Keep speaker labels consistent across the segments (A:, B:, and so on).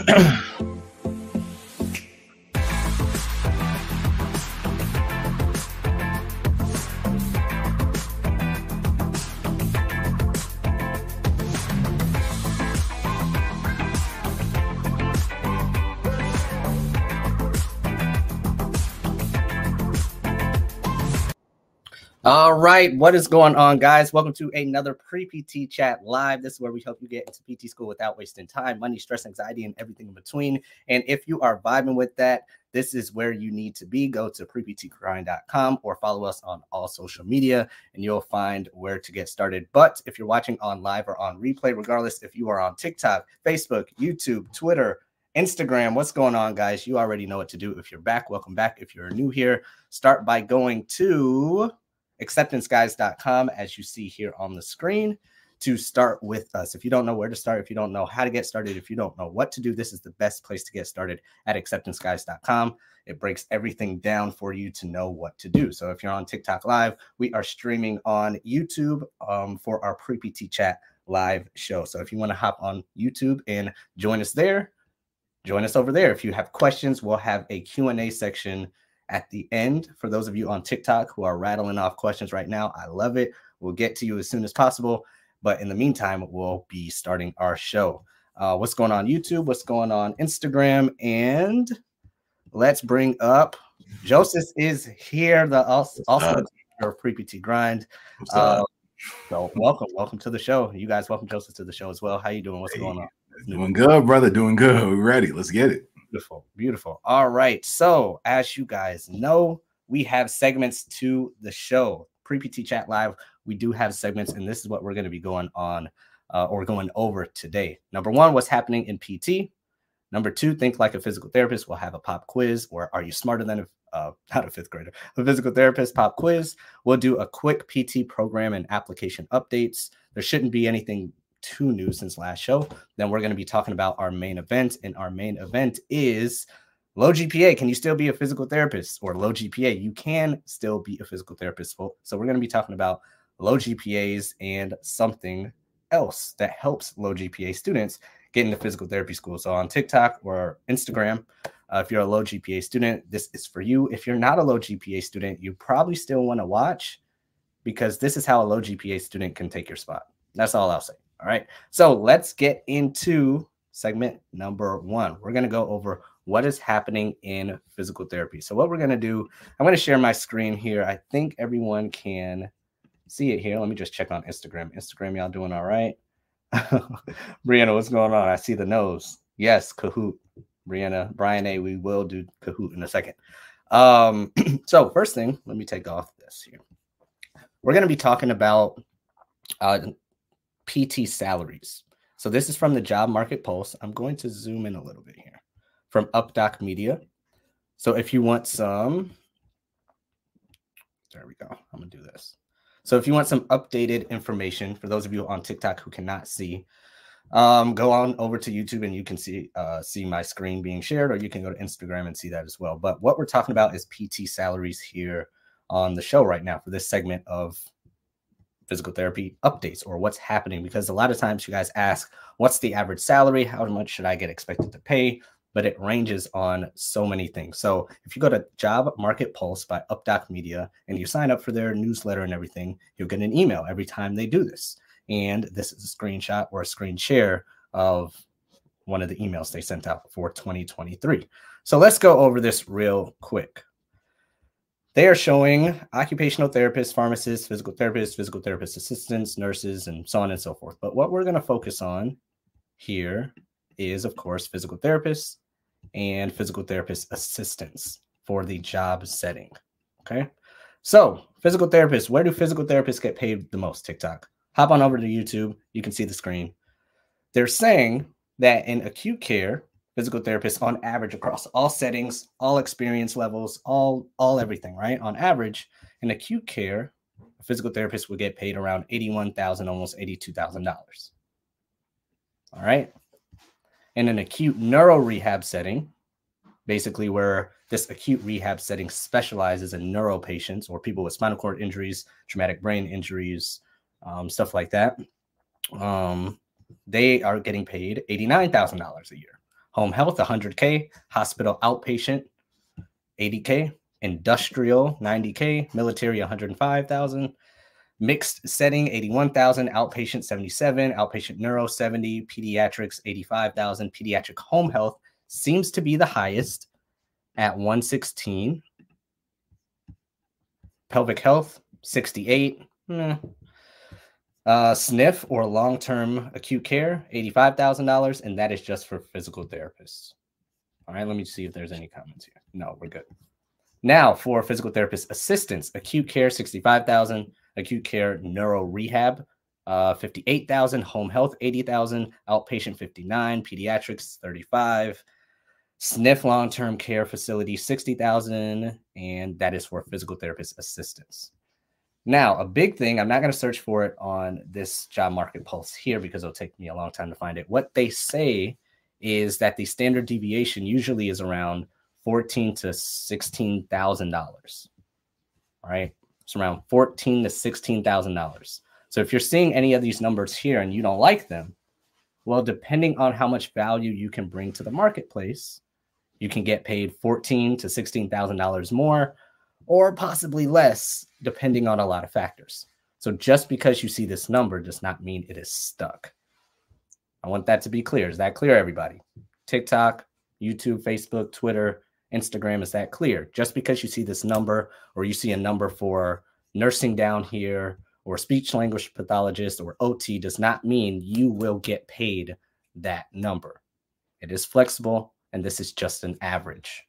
A: All right, what is going on, guys? Welcome to another Pre-PT Chat Live. This is where we help you get into PT school without wasting time, money, stress, anxiety, and everything in between. And if you are vibing with that, this is where you need to be. Go to preptgrind.com or follow us on all social media, and you'll find where to get started. But if you're watching on live or on replay, regardless if you are on TikTok, Facebook, YouTube, Twitter, Instagram, what's going on, guys? You already know what to do. If you're back, welcome back. If you're new here, start by going to acceptanceguys.com, as you see here on the screen, to start with us. If you don't know where to start, if you don't know how to get started, if you don't know what to do, this is the best place to get started at acceptanceguys.com. It breaks everything down for you to know what to do. So if you're on TikTok Live, we are streaming on YouTube for our Pre-PT Chat live show. So if you want to hop on YouTube and join us there, join us over there. If you have questions, we'll have a Q&A section at the end. For those of you on TikTok who are rattling off questions right now, I love it. We'll get to you as soon as possible. But in the meantime, we'll be starting our show. What's going on YouTube? What's going on Instagram? And let's bring up Joseph is here, the also your Pre-PT Grind. So welcome to the show. You guys, welcome Joseph to the show as well. How you doing? What's going on?
B: Doing good, brother. Doing good. We're ready. Let's get it.
A: Beautiful, beautiful. All right. So as you guys know, we have segments to the show. Pre-PT Chat Live, we do have segments, and this is what we're going to be going on or going over today. Number one, what's happening in PT. Number two, think like a physical therapist. We'll have a pop quiz, or are you smarter than not a fifth grader, a physical therapist pop quiz. We'll do a quick PT program and application updates. There shouldn't be anything too new since last show. Then we're going to be talking about our main event, and our main event is low GPA. Can you still be a physical therapist? Or low GPA, you can still be a physical therapist. So we're going to be talking about low GPAs and something else that helps low GPA students get into physical therapy school. So on TikTok or Instagram, if you're a low GPA student, this is for you. If you're not a low GPA student, you probably still want to watch, because this is how a low GPA student can take your spot. That's all I'll say. All right, so let's get into segment number one. We're going to go over what is happening in physical therapy. So what we're going to do, I'm going to share my screen here. I think everyone can see it here. Let me just check on Instagram. Instagram, y'all doing all right? Brianna, what's going on? I see the nose. Yes, Kahoot. Brianna, Brian A., we will do Kahoot in a second. So first thing, let me take off this here. We're going to be talking about PT salaries. So this is from the Job Market Pulse. I'm going to zoom in a little bit here from UpDoc Media. So if you want some, there we go. I'm going to do this. So if you want some updated information, for those of you on TikTok who cannot see, go on over to YouTube and you can see my screen being shared, or you can go to Instagram and see that as well. But what we're talking about is PT salaries here on the show right now for this segment of physical therapy updates, or what's happening, because a lot of times you guys ask, what's the average salary? How much should I get expected to pay? But it ranges on so many things. So if you go to Job Market Pulse by UpDoc Media and you sign up for their newsletter and everything, you'll get an email every time they do this. And this is a screenshot or a screen share of one of the emails they sent out for 2023. So let's go over this real quick. They are showing occupational therapists, pharmacists, physical therapist assistants, nurses, and so on and so forth. But what we're going to focus on here is, of course, physical therapists and physical therapist assistants for the job setting. Okay. So physical therapists, where do physical therapists get paid the most? TikTok. Hop on over to YouTube. You can see the screen. They're saying that in acute care, physical therapists on average across all settings, all experience levels, all everything, right? On average, in acute care, a physical therapist would get paid around $81,000, almost $82,000. All right. In an acute neuro rehab setting, basically where this acute rehab setting specializes in neuro patients or people with spinal cord injuries, traumatic brain injuries, stuff like that, they are getting paid $89,000 a year. Home health, 100K. Hospital outpatient, 80K. Industrial, 90K. Military, 105,000. Mixed setting, 81,000. Outpatient, 77. Outpatient neuro, 70. Pediatrics, 85,000. Pediatric home health seems to be the highest at 116. Pelvic health, 68. SNF or long-term acute care, $85,000, and that is just for physical therapists. All right, let me see if there's any comments here. No, we're good. Now for physical therapist assistants, acute care, 65,000. Acute care neuro rehab, 58,000. Home health, 80,000. Outpatient, 59. Pediatrics, 35. SNF long-term care facility, 60,000, and that is for physical therapist assistants. Now, a big thing, I'm not going to search for it on this job market pulse here because it'll take me a long time to find it. What they say is that the standard deviation usually is around $14,000 to $16,000. All right, it's around $14,000 to $16,000. So if you're seeing any of these numbers here and you don't like them, well, depending on how much value you can bring to the marketplace, you can get paid $14,000 to $16,000 more, or possibly less, depending on a lot of factors. So just because you see this number does not mean it is stuck. I want that to be clear. Is that clear, everybody? TikTok, YouTube, Facebook, Twitter, Instagram, is that clear? Just because you see this number, or you see a number for nursing down here, or speech language pathologist, or OT, does not mean you will get paid that number. It is flexible, and this is just an average.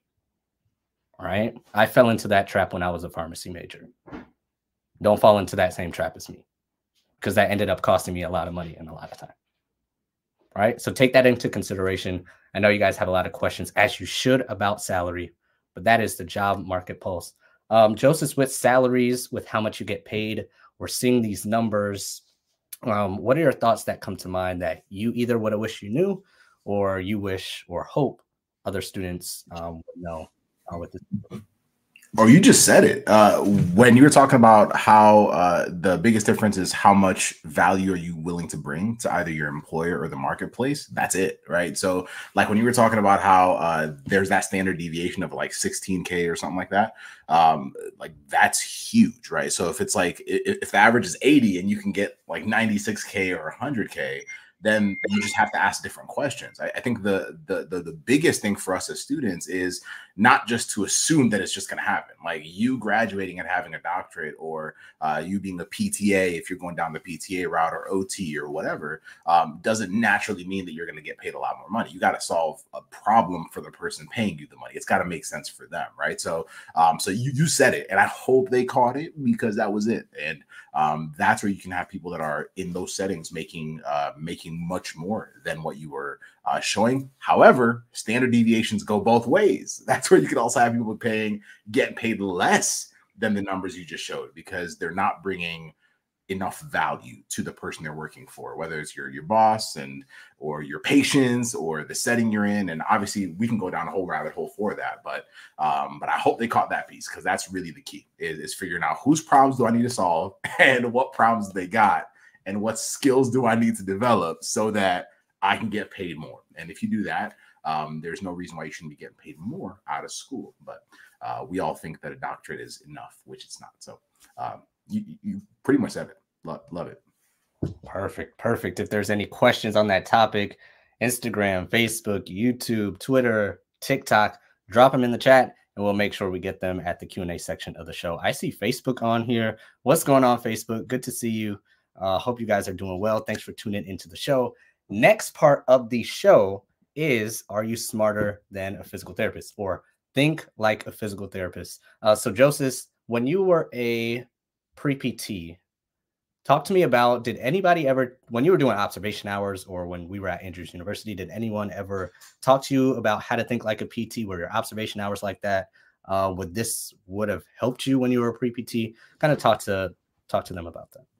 A: All right. I fell into that trap when I was a pharmacy major. Don't fall into that same trap as me, because that ended up costing me a lot of money and a lot of time. All right. So take that into consideration. I know you guys have a lot of questions, as you should, about salary, but that is the job market pulse. Joseph, with salaries, with how much you get paid, we're seeing these numbers. What are your thoughts that come to mind that you either would have wished you knew, or you wish or hope other students would know? With this.
B: Or you just said it when you were talking about how the biggest difference is how much value are you willing to bring to either your employer or the marketplace. That's it, right? So like when you were talking about how there's that standard deviation of like 16K or something like that, like that's huge, right? So if it's like if the average is 80 and you can get like 96K or 100K, then you just have to ask different questions. I think the biggest thing for us as students is not just to assume that it's just going to happen. Like you graduating and having a doctorate, or you being a PTA, if you're going down the PTA route, or OT or whatever, doesn't naturally mean that you're going to get paid a lot more money. You got to solve a problem for the person paying you the money. It's got to make sense for them, right? So, so you said it, and I hope they caught it, because that was it. And that's where you can have people that are in those settings making much more than what you were showing. However, standard deviations go both ways. That's where you can also have people getting paid less than the numbers you just showed, because they're not bringing enough value to the person they're working for, whether it's your boss or your patients or the setting you're in. And obviously we can go down a whole rabbit hole for that, but I hope they caught that piece, because that's really the key is figuring out whose problems do I need to solve, and what problems they got, and what skills do I need to develop so that I can get paid more. And if you do that, there's no reason why you shouldn't be getting paid more out of school. But we all think that a doctorate is enough, which it's not. So you pretty much said it. Love it.
A: Perfect. If there's any questions on that topic, Instagram, Facebook, YouTube, Twitter, TikTok, drop them in the chat, and we'll make sure we get them at the Q&A section of the show. I see Facebook on here. What's going on, Facebook? Good to see you. Hope you guys are doing well. Thanks for tuning into the show. Next part of the show is, are you smarter than a physical therapist, or think like a physical therapist? So Joseph, when you were a pre-PT, talk to me about, did anybody ever, when you were doing observation hours, or when we were at Andrews University, did anyone ever talk to you about how to think like a PT? Were your observation hours like that? Would have helped you when you were a pre-PT? Kind of talk to them about that.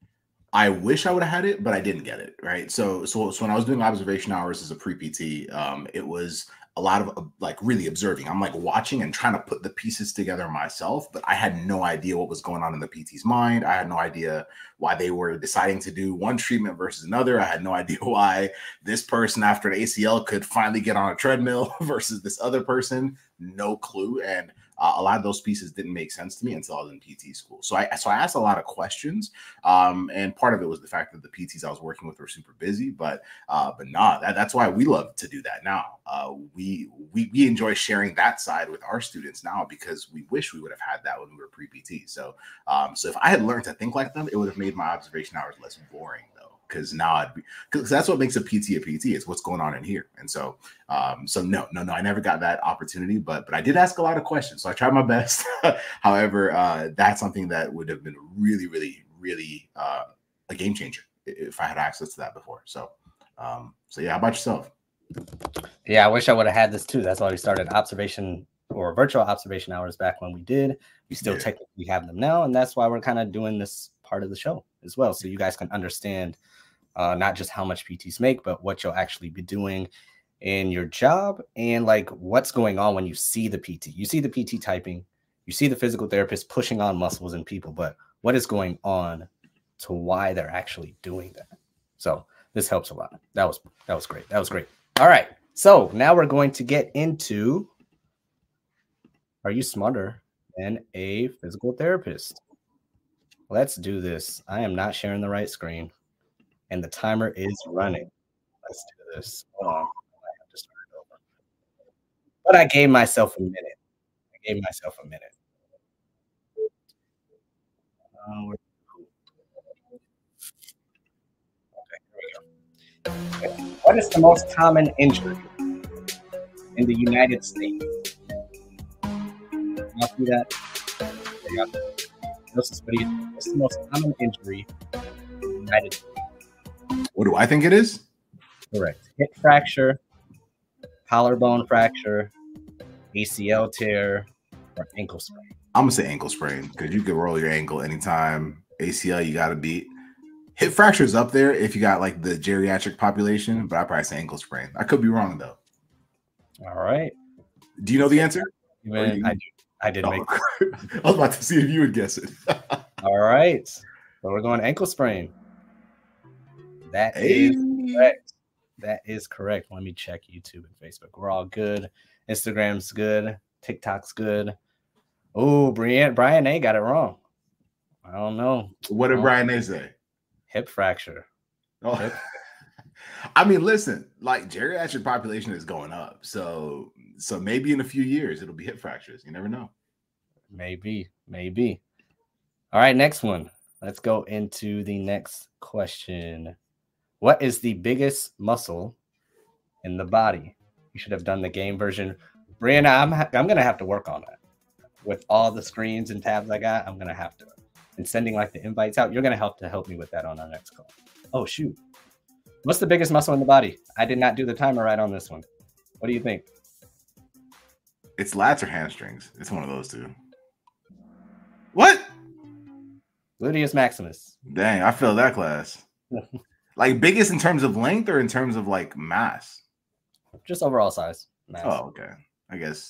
B: I wish I would have had it, but I didn't get it. Right. So when I was doing observation hours as a pre-PT, it was a lot of like really observing. I'm like watching and trying to put the pieces together myself, but I had no idea what was going on in the PT's mind. I had no idea why they were deciding to do one treatment versus another. I had no idea why this person after an ACL could finally get on a treadmill versus this other person. No clue. And a lot of those pieces didn't make sense to me until I was in PT school. So I asked a lot of questions, and part of it was the fact that the PTs I was working with were super busy. But that's why we love to do that now. We enjoy sharing that side with our students now because we wish we would have had that when we were pre-PT. So if I had learned to think like them, it would have made my observation hours less boring though. Because now because that's what makes a PT a PT. It's what's going on in here. And so no, I never got that opportunity, but I did ask a lot of questions. So I tried my best. However, that's something that would have been really, really, really a game changer if I had access to that before. So yeah, how about yourself?
A: Yeah, I wish I would have had this too. That's why we started observation or virtual observation hours back when we did. We still technically have them now, and that's why we're kind of doing this part of the show as well, so you guys can understand not just how much PTs make, but what you'll actually be doing in your job and like what's going on when you see the PT. You see the PT typing, you see the physical therapist pushing on muscles in people, but what is going on to why they're actually doing that? So this helps a lot. That was great. That was great. All right. So now we're going to get into, are you smarter than a physical therapist? Let's do this. I am not sharing the right screen, and the timer is running. Let's do this. Hold on. I have to start it over. But I gave myself a minute. Okay, here we go. What is the most common injury in the United States? Y'all see that? What's the most common injury in the United States?
B: What do I think it is?
A: Correct. Hip fracture, collarbone fracture, ACL tear, or ankle sprain.
B: I'm gonna say ankle sprain because you can roll your ankle anytime. ACL, you got to beat. Hip fracture is up there if you got like the geriatric population, but I probably say ankle sprain. I could be wrong though.
A: All right.
B: Do you know the answer?
A: I did make.
B: I was about to see if you would guess it.
A: All right. So we're going ankle sprain. That is correct. That is correct. Let me check YouTube and Facebook. We're all good. Instagram's good. TikTok's good. Oh, Brian A got it wrong. I don't know.
B: What did Brian A say?
A: Hip fracture.
B: Oh. I mean, listen, like geriatric population is going up. So maybe in a few years it'll be hip fractures. You never know.
A: Maybe. All right, next one. Let's go into the next question. What is the biggest muscle in the body? You should have done the game version. Brianna, I'm going to have to work on that. With all the screens and tabs I got, I'm going to have to. And sending like the invites out, you're going to help me with that on our next call. Oh, shoot. What's the biggest muscle in the body? I did not do the timer right on this one. What do you think?
B: It's lats or hamstrings. It's one of those two. What?
A: Gluteus maximus.
B: Dang, I failed that class. Like biggest in terms of length or in terms of like mass?
A: Just overall size. Mass.
B: Oh, okay. I guess.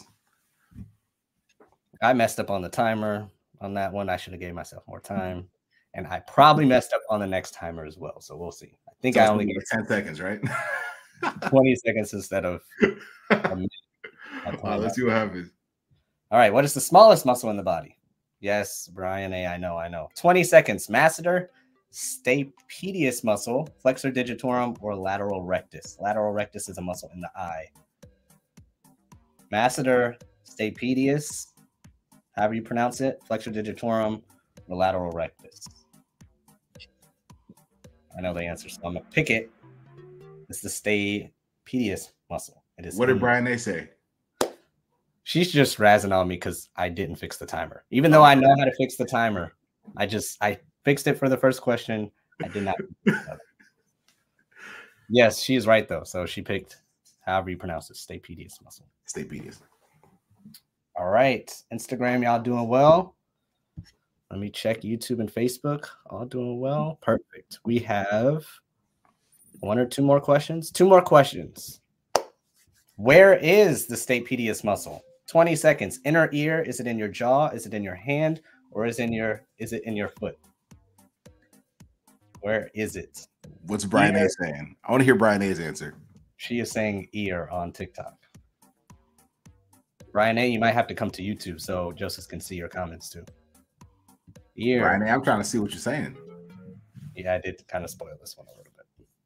A: I messed up on the timer on that one. I should have gave myself more time. And I probably messed up on the next timer as well. So we'll see. I think I only gave
B: 10 seconds, right?
A: 20 seconds instead of a minute.
B: Let's see what happens.
A: All right. What is the smallest muscle in the body? Yes, Brian A. I know. 20 seconds. Masseter, stapedius muscle, flexor digitorum, or lateral rectus. Lateral rectus is a muscle in the eye. Masseter, stapedius, however you pronounce it, flexor digitorum, or lateral rectus. I know the answer, so I'm going to pick it. It's the stapedius muscle. It is.
B: What did Brian A. say?
A: She's just razzing on me because I didn't fix the timer. Even though I know how to fix the timer, I fixed it for the first question. I did not. Yes, she is right, though. So she picked however you pronounce it, stapedius muscle.
B: Stapedius.
A: All right. Instagram, y'all doing well? Let me check YouTube and Facebook. All doing well. Perfect. We have one or two more questions. Two more questions. Where is the stapedius muscle? 20 seconds. Inner ear. Is it in your jaw? Is it in your hand? Or is it in your foot? Where is it?
B: What's Brian A saying? I want to hear Brian A's answer.
A: She is saying ear on TikTok. Brian A, you might have to come to YouTube so Joseph can see your comments too. Ear.
B: Brian A, I'm trying to see what you're saying.
A: Yeah, I did kind of spoil this one a little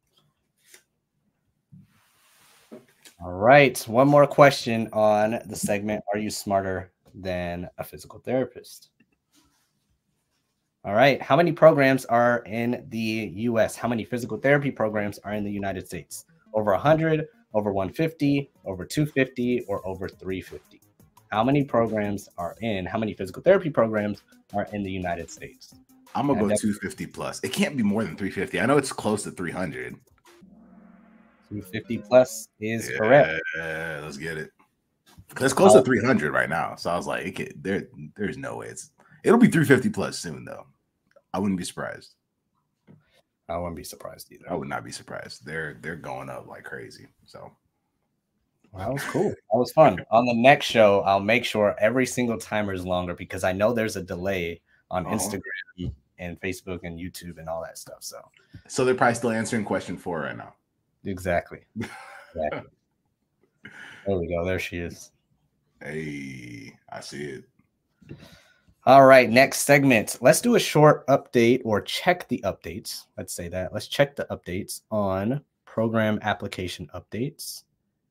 A: bit. All right. One more question on the segment. Are you smarter than a physical therapist? All right. How many programs are in the US? How many physical therapy programs are in the United States? Over 100, over 150, over 250, or over 350? How many programs are in? How many physical therapy programs are in the United States?
B: I'm going to go 250 plus. It can't be more than 350. I know it's close to 300.
A: 250 plus is correct.
B: Yeah, let's get it. It's close to 300 right now. So I was like, there's no way. It'll be 350 plus soon, though. I wouldn't be surprised.
A: I wouldn't be surprised either.
B: I would not be surprised. They're going up like crazy. So
A: well, that was cool. That was fun. On the next show, I'll make sure every single timer is longer because I know there's a delay on Instagram and Facebook and YouTube and all that stuff. So
B: they're probably still answering question 4 right now.
A: Exactly. There we go. There she is.
B: Hey, I see it.
A: All right, next segment. Let's do a short update or check the updates. Let's say that. Let's check the updates on program application updates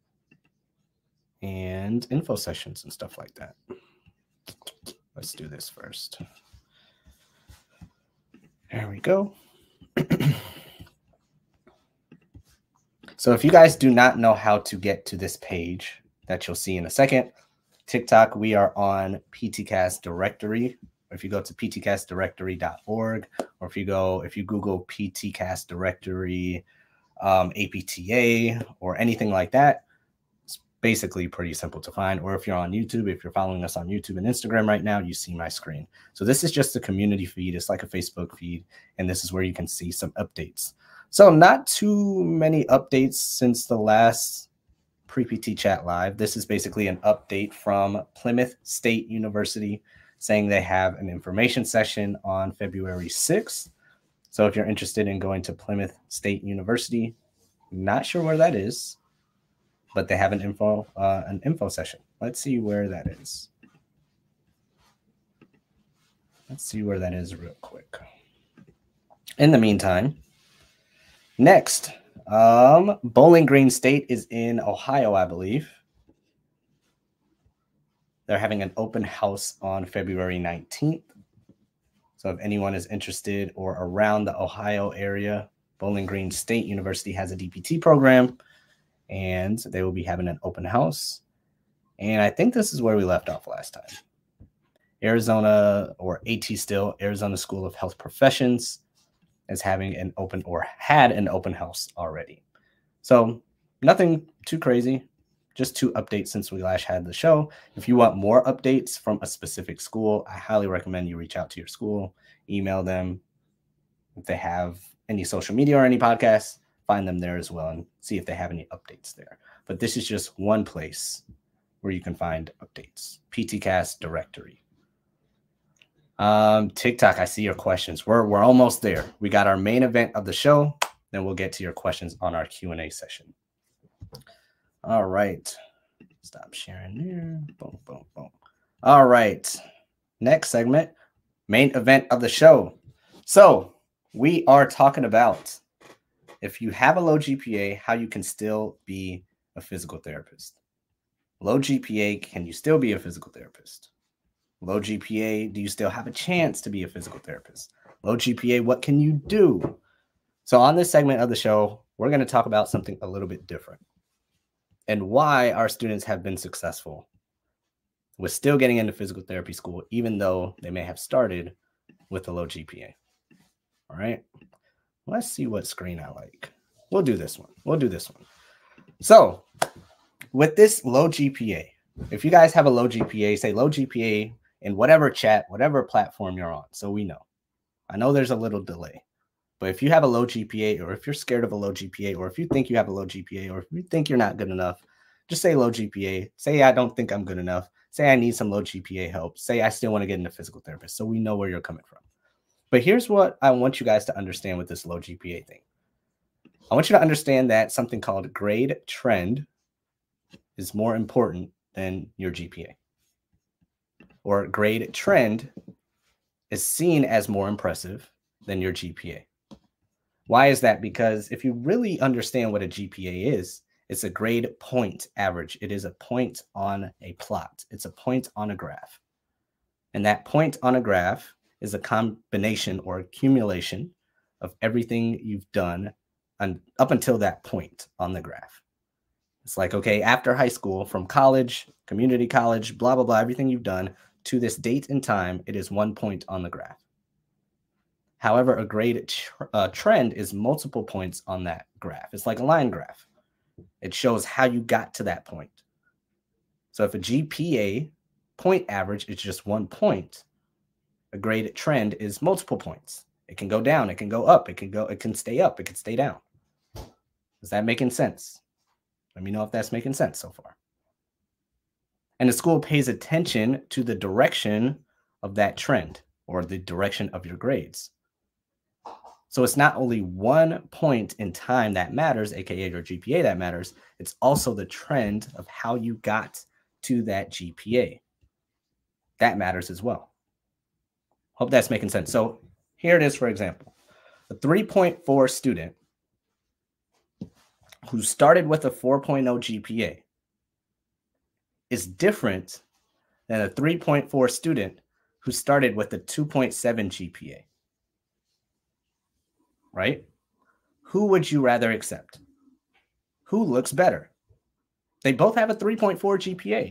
A: and info sessions and stuff like that. Let's do this first. There we go. So if you guys do not know how to get to this page that you'll see in a second, TikTok, we are on PTCast directory. If you go to ptcastdirectory.org, or if you Google PTCast directory, APTA, or anything like that, it's basically pretty simple to find. Or if you're on YouTube, if you're following us on YouTube and Instagram right now, you see my screen. So this is just a community feed. It's like a Facebook feed, and this is where you can see some updates. So not too many updates since the last Pre-PT Chat Live. This is basically an update from Plymouth State University saying they have an information session on February 6th. So if you're interested in going to Plymouth State University, not sure where that is, but they have an info session. Let's see where that is. Let's see where that is real quick. In the meantime, next, Bowling Green State is in Ohio, I believe. They're having an open house on February 19th. So if anyone is interested or around the Ohio area, Bowling Green State University has a DPT program, and they will be having an open house. And I think this is where we left off last time. Arizona, or AT still, Arizona School of Health Professions is having an open, or had an open house already. So nothing too crazy, just 2 updates since we last had the show. If you want more updates from a specific school, I highly recommend you reach out to your school, email them. If they have any social media or any podcasts, find them there as well and see if they have any updates there. But this is just one place where you can find updates. PTCast directory. TikTok, I see your questions. We're almost there. We got our main event of the show. Then we'll get to your questions on our Q&A session. All right. Stop sharing there. Boom, boom, boom. All right. Next segment, main event of the show. So we are talking about if you have a low GPA, how you can still be a physical therapist. Low GPA, can you still be a physical therapist? Low GPA, do you still have a chance to be a physical therapist? Low GPA, what can you do? So on this segment of the show, we're going to talk about something a little bit different and why our students have been successful with still getting into physical therapy school, even though they may have started with a low GPA. All right. Let's see what screen I like. We'll do this one. So with this low GPA, if you guys have a low GPA, say low GPA in whatever chat, whatever platform you're on. So we know. I know there's a little delay, but if you have a low GPA, or if you're scared of a low GPA, or if you think you have a low GPA, or if you think you're not good enough, just say low GPA. Say, I don't think I'm good enough. Say, I need some low GPA help. Say, I still want to get into physical therapist. So we know where you're coming from. But here's what I want you guys to understand with this low GPA thing. I want you to understand that something called grade trend is more important than your GPA. Or grade trend is seen as more impressive than your GPA. Why is that? Because if you really understand what a GPA is, it's a grade point average. It is a point on a plot. It's a point on a graph. And that point on a graph is a combination or accumulation of everything you've done up until that point on the graph. It's like, okay, after high school, from college, community college, blah, blah, blah, everything you've done to this date and time, it is 1 point on the graph. However, a grade trend is multiple points on that graph. It's like a line graph. It shows how you got to that point. So if a GPA point average is just 1 point, a grade trend is multiple points. It can go down, it can go up, it can stay up, it can stay down. Is that making sense? Let me know if that's making sense so far. And the school pays attention to the direction of that trend or the direction of your grades. So it's not only 1 point in time that matters, aka your GPA that matters, it's also the trend of how you got to that GPA. That matters as well. Hope that's making sense. So here it is, for example, a 3.4 student who started with a 4.0 GPA is different than a 3.4 student who started with a 2.7 GPA. Right? Who would you rather accept? Who looks better? They both have a 3.4 GPA.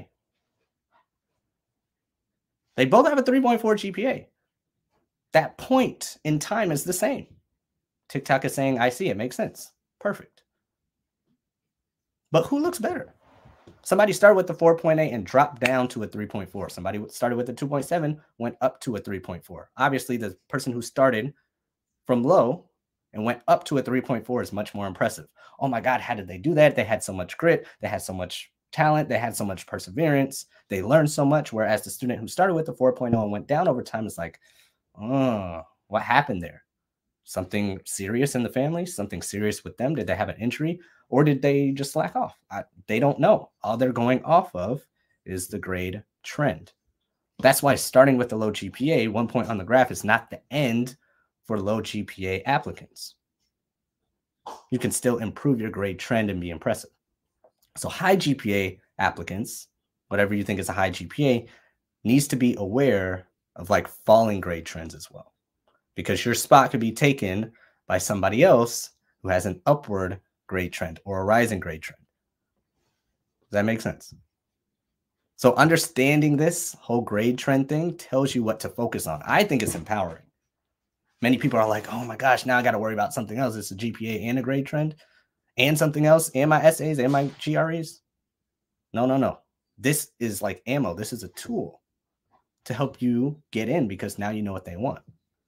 A: They both have a 3.4 GPA. That point in time is the same. TikTok is saying, I see, it makes sense. Perfect. But who looks better? Somebody started with the 4.8 and dropped down to a 3.4. Somebody started with a 2.7, went up to a 3.4. Obviously, the person who started from low and went up to a 3.4 is much more impressive. Oh my God, how did they do that? They had so much grit. They had so much talent. They had so much perseverance. They learned so much. Whereas the student who started with the 4.0 and went down over time is like, oh, what happened there? Something serious in the family? Something serious with them? Did they have an injury? Or did they just slack off? They don't know. All they're going off of is the grade trend. That's why starting with a low GPA, 1 point on the graph, is not the end for low GPA applicants. You can still improve your grade trend and be impressive. So high GPA applicants, whatever you think is a high GPA, needs to be aware of like falling grade trends as well, because your spot could be taken by somebody else who has an upward grade trend or a rising grade trend. Does that make sense? So understanding this whole grade trend thing tells you what to focus on. I think it's empowering. Many people are like, oh my gosh, now I got to worry about something else. It's a GPA and a grade trend and something else and my essays and my GREs. No. This is like ammo. This is a tool to help you get in because now you know what they want.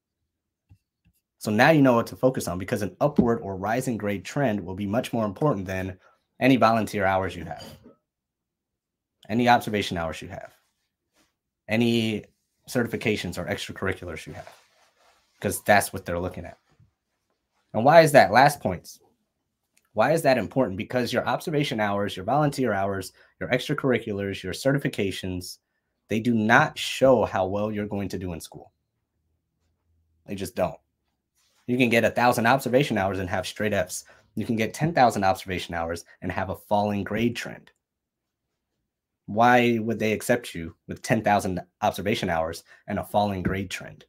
A: So now you know what to focus on, because an upward or rising grade trend will be much more important than any volunteer hours you have, any observation hours you have, any certifications or extracurriculars you have, because that's what they're looking at. And why is that? Last points. Why is that important? Because your observation hours, your volunteer hours, your extracurriculars, your certifications, they do not show how well you're going to do in school. They just don't. You can get 1,000 observation hours and have straight Fs. You can get 10,000 observation hours and have a falling grade trend. Why would they accept you with 10,000 observation hours and a falling grade trend?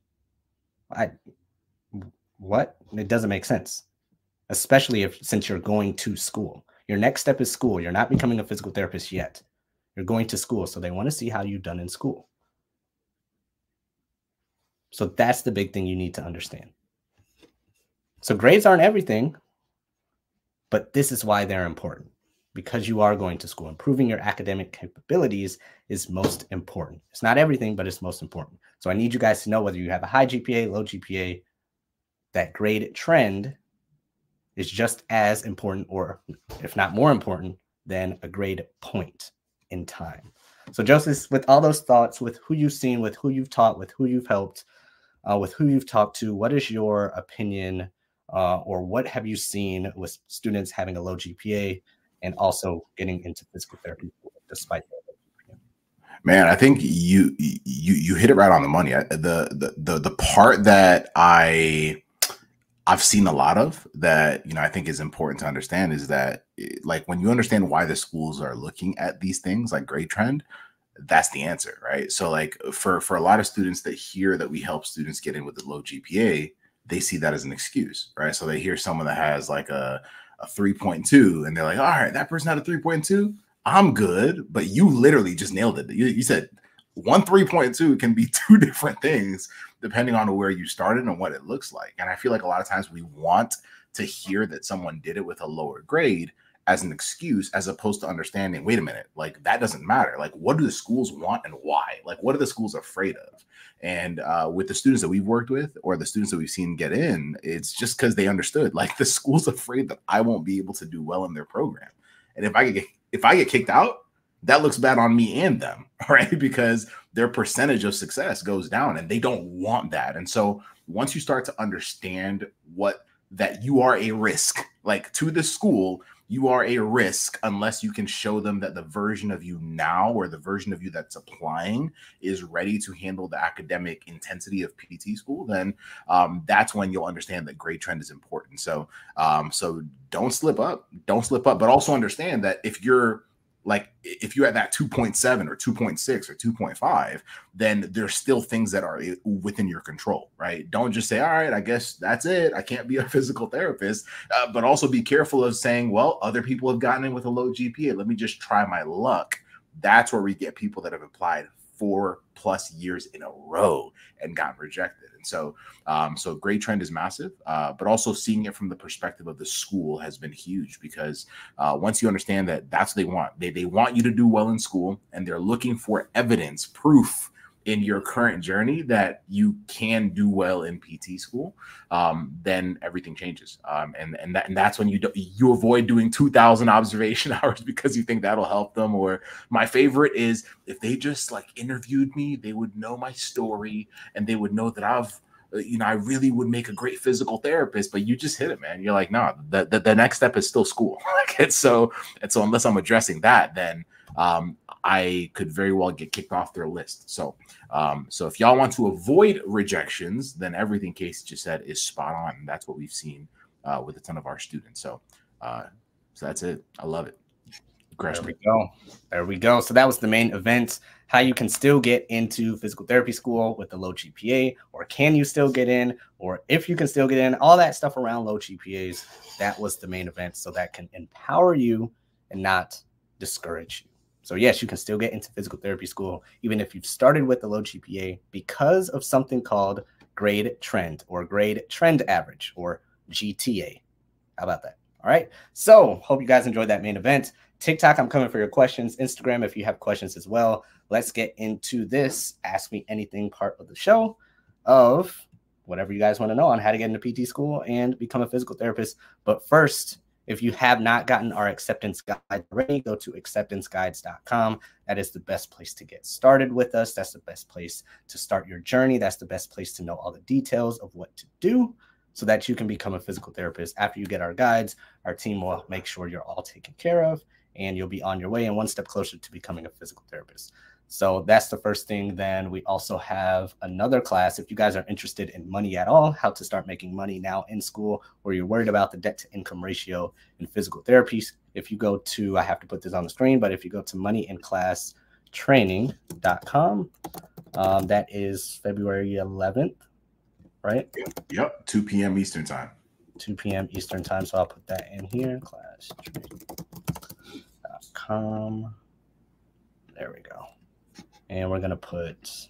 A: What? It doesn't make sense, especially since you're going to school. Your next step is school. You're not becoming a physical therapist yet. You're going to school, so they want to see how you've done in school. So that's the big thing you need to understand. So grades aren't everything, but this is why they're important. because you are going to school. Improving your academic capabilities is most important. It's not everything, but it's most important. So I need you guys to know whether you have a high GPA, low GPA, that grade trend is just as important, or if not more important, than a grade point in time. So Joseph, with all those thoughts, with who you've seen, with who you've taught, with who you've helped, with who you've talked to, what is your opinion, or what have you seen with students having a low GPA and also getting into physical therapy despite that?
B: Man, I think you hit it right on the money. The part that I've seen a lot of that, I think is important to understand is that, like, when you understand why the schools are looking at these things like grade trend, that's the answer, right? So like for a lot of students that hear that we help students get in with a low GPA, they see that as an excuse, right? So they hear someone that has like a 3.2 and they're like, all right, that person had a 3.2, I'm good. But you literally just nailed it. You said one 3.2 can be two different things depending on where you started and what it looks like. And I feel like a lot of times we want to hear that someone did it with a lower grade as an excuse, as opposed to understanding, wait a minute, like that doesn't matter. Like, what do the schools want and why? Like, what are the schools afraid of? And with the students that we've worked with or the students that we've seen get in, it's just because they understood, like, the school's afraid that I won't be able to do well in their program. And if I get kicked out, that looks bad on me and them, right? Because their percentage of success goes down and they don't want that. And so once you start to understand that you are a risk, like to the school, you are a risk unless you can show them that the version of you now or the version of you that's applying is ready to handle the academic intensity of PT school, then that's when you'll understand that grade trend is important. So don't slip up, but also understand that if you're at that 2.7 or 2.6 or 2.5, then there's still things that are within your control, right? Don't just say, all right, I guess that's it, I can't be a physical therapist, but also be careful of saying, well, other people have gotten in with a low GPA, let me just try my luck. That's where we get people that have applied 4+ years in a row and gotten rejected. And so grade trend is massive, but also seeing it from the perspective of the school has been huge, because once you understand that that's what they want you to do well in school, and they're looking for evidence, proof in your current journey that you can do well in PT school, then everything changes. And that's when you avoid doing 2,000 observation hours because you think that'll help them. Or my favorite is, if they just like interviewed me, they would know my story and they would know that I really would make a great physical therapist. But you just hit it, man. You're like, no, the next step is still school. and so unless I'm addressing that, then I could very well get kicked off their list. So if y'all want to avoid rejections, then everything Casey just said is spot on. And that's what we've seen with a ton of our students. So that's it. I love it.
A: There we go. So that was the main event. How you can still get into physical therapy school with a low GPA, or can you still get in, or if you can still get in, all that stuff around low GPAs. That was the main event. So that can empower you and not discourage you. So yes, you can still get into physical therapy school, even if you've started with a low GPA, because of something called grade trend or grade trend average, or GTA. How about that? All right. So hope you guys enjoyed that main event. TikTok, I'm coming for your questions. Instagram, if you have questions as well. Let's get into this Ask Me Anything part of the show, of whatever you guys want to know on how to get into PT school and become a physical therapist. But first, if you have not gotten our acceptance guide already, go to acceptanceguides.com. That is the best place to get started with us. That's the best place to start your journey. That's the best place to know all the details of what to do so that you can become a physical therapist. After you get our guides, our team will make sure you're all taken care of and you'll be on your way and one step closer to becoming a physical therapist. So that's the first thing. Then we also have another class. If you guys are interested in money at all, how to start making money now in school, or you're worried about the debt to income ratio in physical therapy, if you go to, I have to put this on the screen, but if you go to moneyinclasstraining.com, that is February 11th, right?
B: Yep. 2 p.m. Eastern time.
A: 2 p.m. Eastern time. So I'll put that in here, classtraining.com. There we go. And we're going to put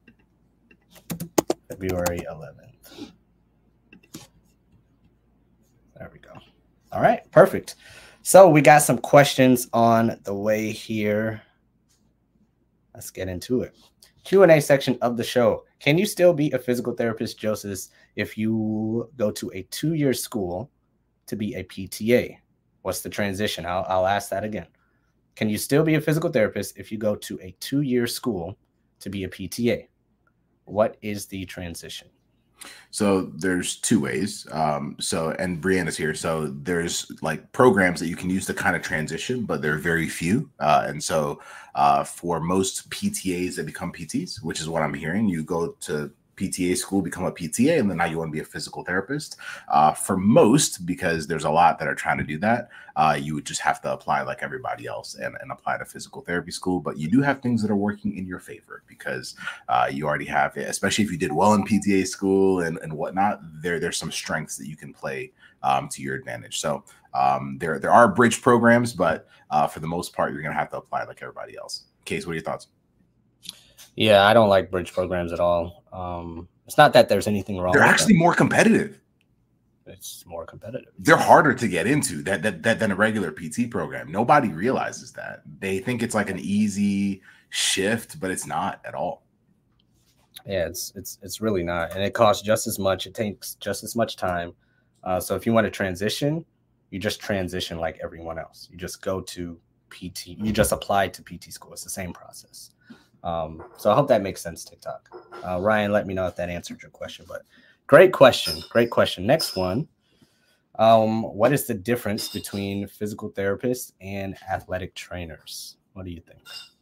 A: February 11th. There we go. All right, perfect. So we got some questions on the way here. Let's get into it. Q&A section of the show. Can you still be a physical therapist, Joseph, if you go to a 2-year school to be a PTA? What's the transition? I'll ask that again. Can you still be a physical therapist if you go to a 2-year school to be a PTA? What is the transition?
B: So there's two ways. And Brianna's here. So there's like programs that you can use to kind of transition, but they're very few. For most PTAs that become PTs, which is what I'm hearing, you go to PTA school, become a PTA, and then now you want to be a physical therapist. For most, because there's a lot that are trying to do that, you would just have to apply like everybody else and apply to physical therapy school. But you do have things that are working in your favor because you already have it, especially if you did well in PTA school and whatnot. There's some strengths that you can play to your advantage. So there are bridge programs, but for the most part, you're going to have to apply like everybody else. Case, what are your thoughts?
A: Yeah, I don't like bridge programs at all. It's not that there's anything wrong.
B: They're actually more competitive.
A: It's more competitive.
B: They're harder to get into than a regular PT program. Nobody realizes that. They think it's like an easy shift, but it's not at all.
A: Yeah, it's really not, and it costs just as much. It takes just as much time. So if you want to transition, you just transition like everyone else. You just go to PT. You just apply to PT school. It's the same process. So I hope that makes sense, TikTok. Ryan, let me know if that answered your question. But great question. Great question. Next one. What is the difference between physical therapists and athletic trainers? What do you think?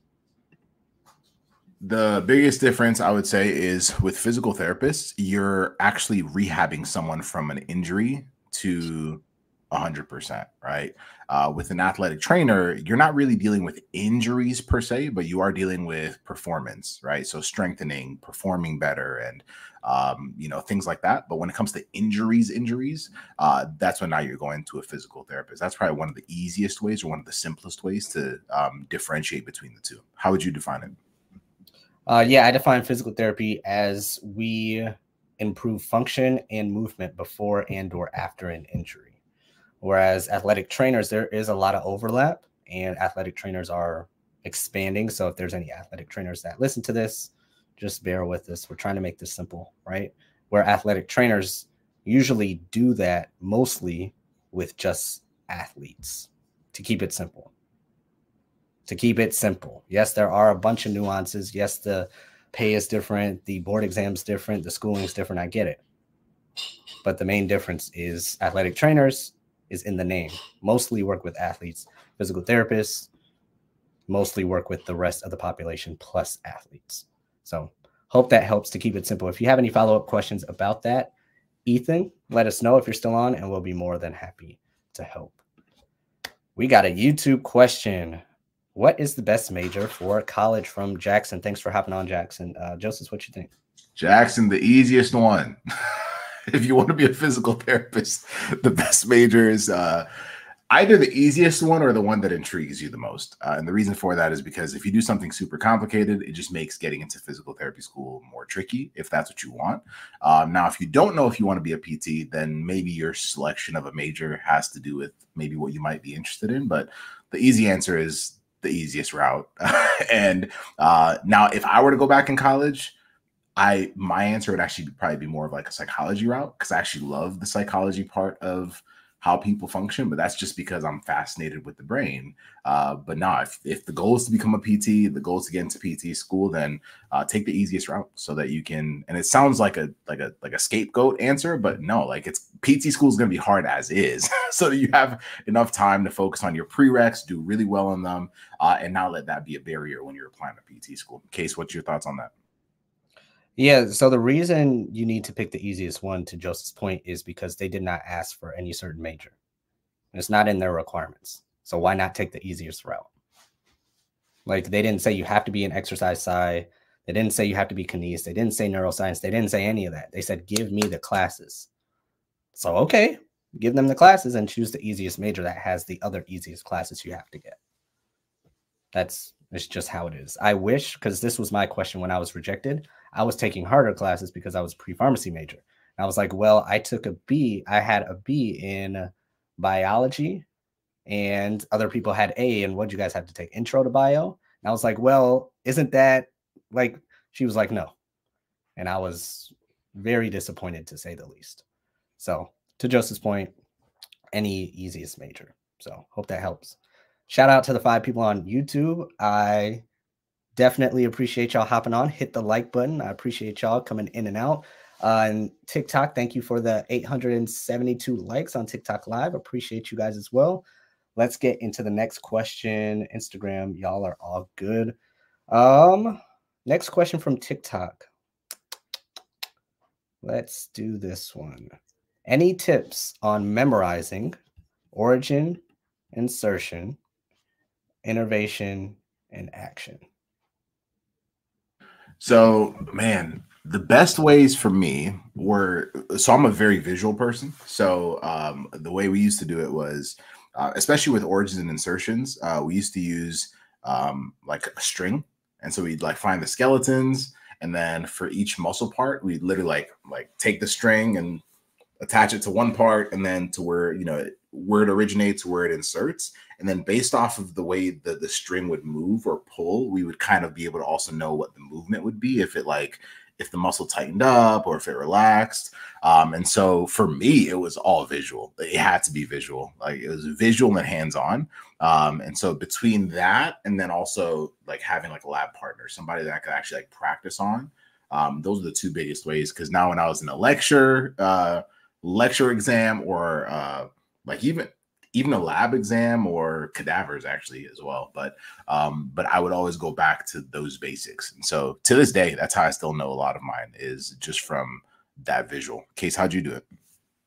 B: The biggest difference, I would say, is with physical therapists, you're actually rehabbing someone from an injury to 100%, right? With an athletic trainer, you're not really dealing with injuries per se, but you are dealing with performance, right? So strengthening, performing better, and things like that. But when it comes to injuries, that's when now you're going to a physical therapist. That's probably one of the easiest ways or one of the simplest ways to differentiate between the two. How would you define it?
A: Yeah, I define physical therapy as we improve function and movement before and or after an injury. Whereas athletic trainers, there is a lot of overlap and athletic trainers are expanding. So if there's any athletic trainers that listen to this, just bear with us. We're trying to make this simple, right? Where athletic trainers usually do that mostly with just athletes to keep it simple. Yes, there are a bunch of nuances. Yes, the pay is different. The board exam is different. The schooling is different. I get it. But the main difference is athletic trainers is in the name. Mostly work with athletes. Physical therapists mostly work with the rest of the population plus athletes. So hope that helps to keep it simple. If you have any follow-up questions about that, Ethan, let us know if you're still on and we'll be more than happy to help. We got a YouTube question. What is the best major for college from Jackson? Thanks for hopping on, Jackson. Joseph, what you think?
B: Jackson, the easiest one. If you want to be a physical therapist, the best major is either the easiest one or the one that intrigues you the most. And the reason for that is because if you do something super complicated, it just makes getting into physical therapy school more tricky if that's what you want. Now, if you don't know if you want to be a PT, then maybe your selection of a major has to do with maybe what you might be interested in. But the easy answer is the easiest route. And now, if I were to go back in college, my answer would actually probably be more of like a psychology route because I actually love the psychology part of how people function, but that's just because I'm fascinated with the brain. But no, if the goal is to become a PT, the goal is to get into PT school, then take the easiest route so that you can. And it sounds like a scapegoat answer, but no, like it's PT school is going to be hard as is, so that you have enough time to focus on your prereqs, do really well on them, and not let that be a barrier when you're applying to PT school. Case, what's your thoughts on that?
A: Yeah, so the reason you need to pick the easiest one, to Joseph's point, is because they did not ask for any certain major. It's not in their requirements. So why not take the easiest route? Like, they didn't say you have to be an exercise sci. They didn't say you have to be kines. They didn't say neuroscience. They didn't say any of that. They said, give me the classes. So, okay, give them the classes and choose the easiest major that has the other easiest classes you have to get. It's just how it is. I wish, because this was my question when I was rejected, I was taking harder classes because I was a pre-pharmacy major. And I was like, well, I took a B. I had a B in biology and other people had A, and what'd you guys have to take? Intro to bio? And I was like, well, isn't that like, she was like, no. And I was very disappointed, to say the least. So to Joseph's point, any easiest major. So hope that helps. Shout out to the 5 people on YouTube. I definitely appreciate y'all hopping on. Hit the like button. I appreciate y'all coming in and out. And TikTok, thank you for the 872 likes on TikTok Live. Appreciate you guys as well. Let's get into the next question. Instagram, y'all are all good. Next question from TikTok. Let's do this one. Any tips on memorizing origin, insertion, innervation, and action?
B: So, man, the best ways for me were, so I'm a very visual person. So the way we used to do it was, especially with origins and insertions, we used to use like a string. And so we'd like find the skeletons, and then for each muscle part, we'd literally like take the string and attach it to one part, and then to where, you know, where it originates, where it inserts. And then based off of the way the string would move or pull, we would kind of be able to also know what the movement would be, if the muscle tightened up or if it relaxed. And so for me, it was all visual. It had to be visual. Like, it was visual and hands-on. And so between that, and then also like having like a lab partner, somebody that I could actually like practice on, those are the 2 biggest ways. Because now when I was in a lecture exam, or like even a lab exam, or cadavers actually as well. But I would always go back to those basics. And so to this day, that's how I still know a lot of mine, is just from that visual. Case, how'd you do it?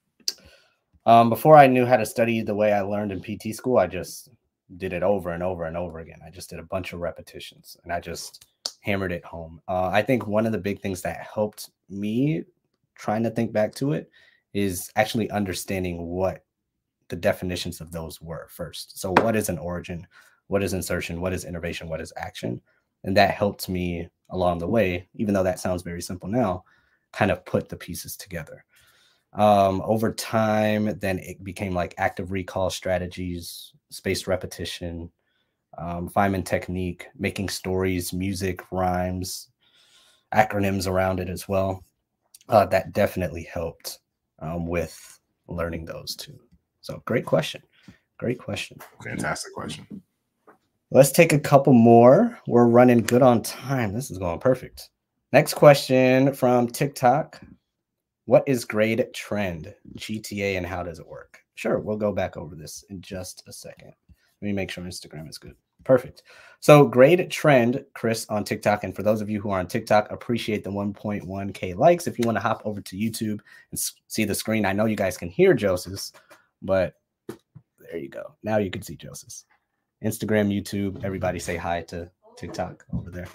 A: Before I knew how to study the way I learned in PT school, I just did it over and over and over again. I just did a bunch of repetitions, and I just hammered it home. I think one of the big things that helped me trying to think back to it is actually understanding what the definitions of those were first. So what is an origin? What is insertion? What is innervation? What is action? And that helped me along the way, even though that sounds very simple now, kind of put the pieces together. Over time, then it became like active recall strategies, spaced repetition, Feynman technique, making stories, music, rhymes, acronyms around it as well. That definitely helped with learning those too. So great question. Great question.
B: Fantastic question.
A: Let's take a couple more. We're running good on time. This is going perfect. Next question from TikTok. What is grade trend, GTA, and how does it work? Sure, we'll go back over this in just a second. Let me make sure Instagram is good. Perfect. So grade trend, Chris, on TikTok. And for those of you who are on TikTok, appreciate the 1.1K likes. If you want to hop over to YouTube and see the screen, I know you guys can hear Joseph's, but there you go. Now you can see Joseph's. Instagram, YouTube, everybody say hi to TikTok over there.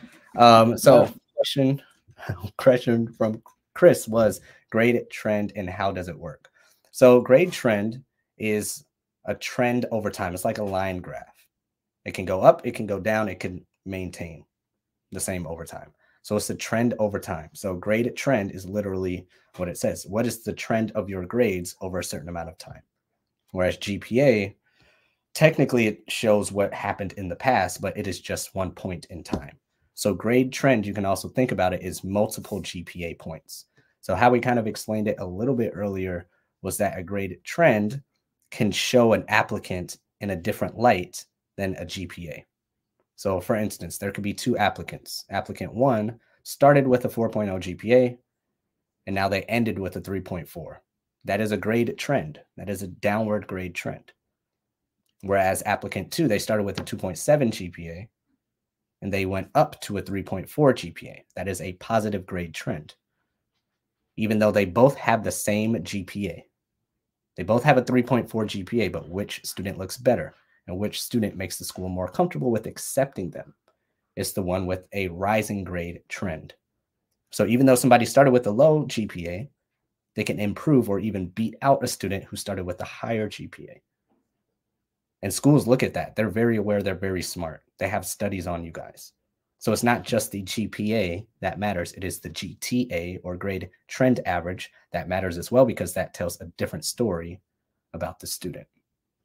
A: So question from Chris was grade trend and how does it work? So grade trend is a trend over time. It's like a line graph. It can go up, it can go down, it can maintain the same over time. So it's a trend over time. So grade trend is literally what it says. What is the trend of your grades over a certain amount of time? Whereas GPA, technically it shows what happened in the past, but it is just one point in time. So grade trend, you can also think about it, is multiple GPA points. So how we kind of explained it a little bit earlier was that a grade trend can show an applicant in a different light than a GPA. So for instance, there could be 2 applicants. Applicant 1 started with a 4.0 GPA, and now they ended with a 3.4. That is a grade trend. That is a downward grade trend. Whereas applicant 2, they started with a 2.7 GPA, and they went up to a 3.4 GPA. That is a positive grade trend. Even though they both have the same GPA. They both have a 3.4 GPA, but which student looks better and which student makes the school more comfortable with accepting them is the one with a rising grade trend. So even though somebody started with a low GPA, they can improve or even beat out a student who started with a higher GPA. And schools look at that. They're very aware. They're very smart. They have studies on you guys. So it's not just the GPA that matters. It is the GTA, or grade trend average, that matters as well, because that tells a different story about the student.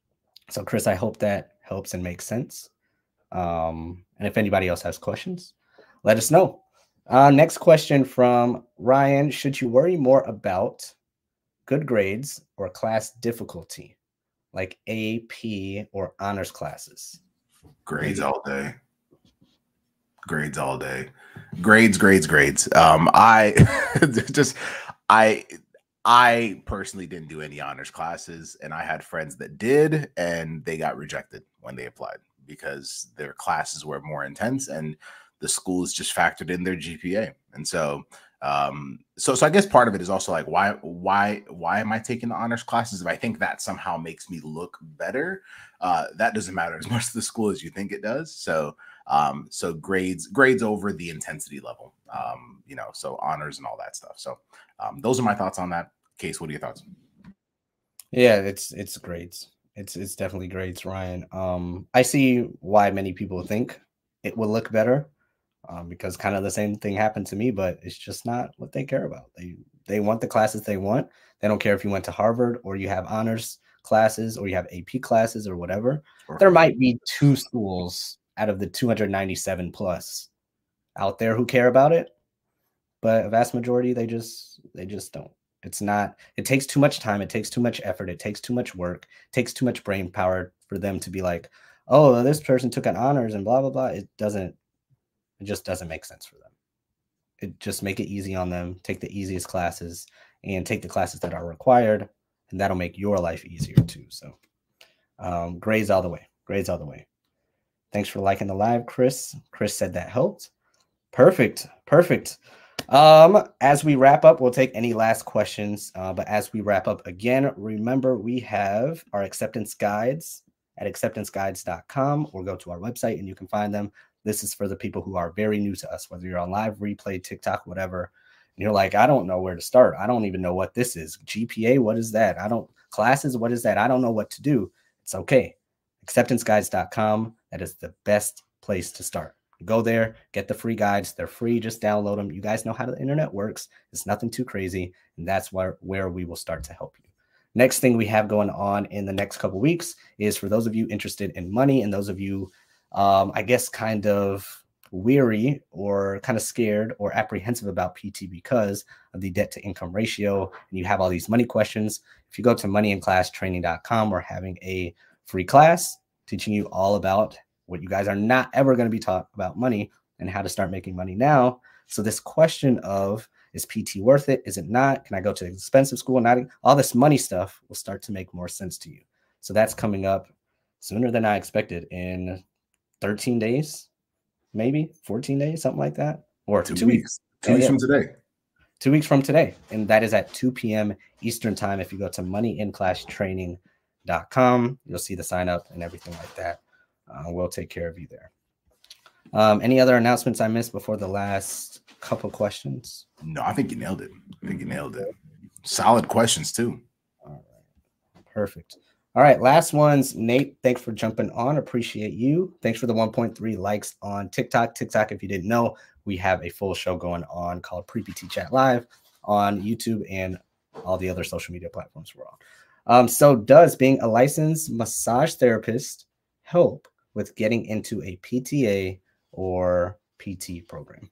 A: So, Chris, I hope that helps and makes sense. And if anybody else has questions, let us know. Next question from Ryan. Should you worry more about good grades or class difficulty, like AP or honors classes?
B: Grades all day. Grades all day. Grades. I just I I personally didn't do any honors classes, and I had friends that did, and they got rejected when they applied because their classes were more intense, and the schools just factored in their GPA. And so I guess part of it is also like why am I taking the honors classes? If I think that somehow makes me look better, that doesn't matter as much to the school as you think it does. So grades over the intensity level, so honors and all that stuff. So those are my thoughts on that. Case, what are your thoughts?
A: Yeah, it's grades. It's definitely grades, Ryan. I see why many people think it will look better, because kind of the same thing happened to me, but it's just not what they care about. They want the classes they want. They don't care if you went to Harvard or you have honors classes or you have AP classes or whatever. There might be 2 schools out of the 297 plus out there who care about it, but a vast majority they just don't. It's not, it takes too much time, it takes too much effort, it takes too much work, it takes too much brain power for them to be like, oh, this person took an honors and blah blah blah. It just doesn't make sense for them. It just make it easy on them, take the easiest classes and take the classes that are required, and that'll make your life easier too. So grades all the way. Grades all the way. Thanks for liking the live, Chris. Chris said that helped. Perfect. As we wrap up, we'll take any last questions. But as we wrap up again, remember we have our acceptance guides at acceptanceguides.com, or go to our website and you can find them. This is for the people who are very new to us, whether you're on live, replay, TikTok, whatever. And you're like, I don't know where to start. I don't even know what this is. GPA, what is that? Classes, what is that? I don't know what to do. It's okay. Acceptanceguides.com. That is the best place to start. Go there, get the free guides. They're free. Just download them. You guys know how the internet works. It's nothing too crazy. And that's where we will start to help you. Next thing we have going on in the next couple of weeks is for those of you interested in money and those of you, I guess, kind of weary or kind of scared or apprehensive about PT because of the debt to income ratio, and you have all these money questions. If you go to moneyinclasstraining.com, we're having a free class teaching you all about what you guys are not ever going to be taught about money and how to start making money now. So this question of, is PT worth it? Is it not? Can I go to an expensive school? Not all this money stuff will start to make more sense to you. So that's coming up sooner than I expected, in 13 days, maybe 14 days, something like that, or 2 weeks.
B: 2 weeks from today.
A: 2 weeks from today. And that is at 2 p.m. Eastern time. If you go to moneyinclasstraining.com, you'll see the sign up and everything like that. We'll take care of you there. Any other announcements I missed before the last couple questions?
B: No, I think you nailed it. Solid questions too.
A: All right. Perfect. All right. Last ones. Nate, thanks for jumping on. Appreciate you. Thanks for the 1.3 likes on TikTok. If you didn't know, we have a full show going on called Pre-PT Chat Live on YouTube and all the other social media platforms we're on. So does being a licensed massage therapist help with getting into a PTA or PT program?